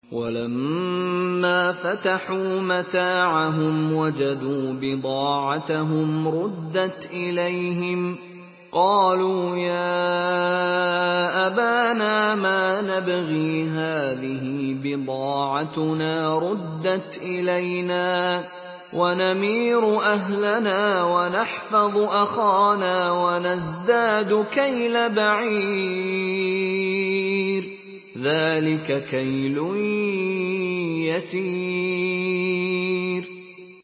وَلَمَّا فَتَحُوا مَتَاعَهُمْ وَجَدُوا بِضَاعَتَهُمْ رُدَّتْ إِلَيْهِمْ ۖ قَالُوا يَا أَبَانَا مَا نَبْغِي هَٰذِهِ بِضَاعَتُنَا رُدَّتْ إِلَيْنَا وَنَمِيرُ أَهْلَنَا وَنَحْفَظُ أَخَانَا وَنَزْدَادُ كَيْلَ بَعِيرٍ ۖ ذَٰلِكَ كَيْلٌ يَسِيرٌ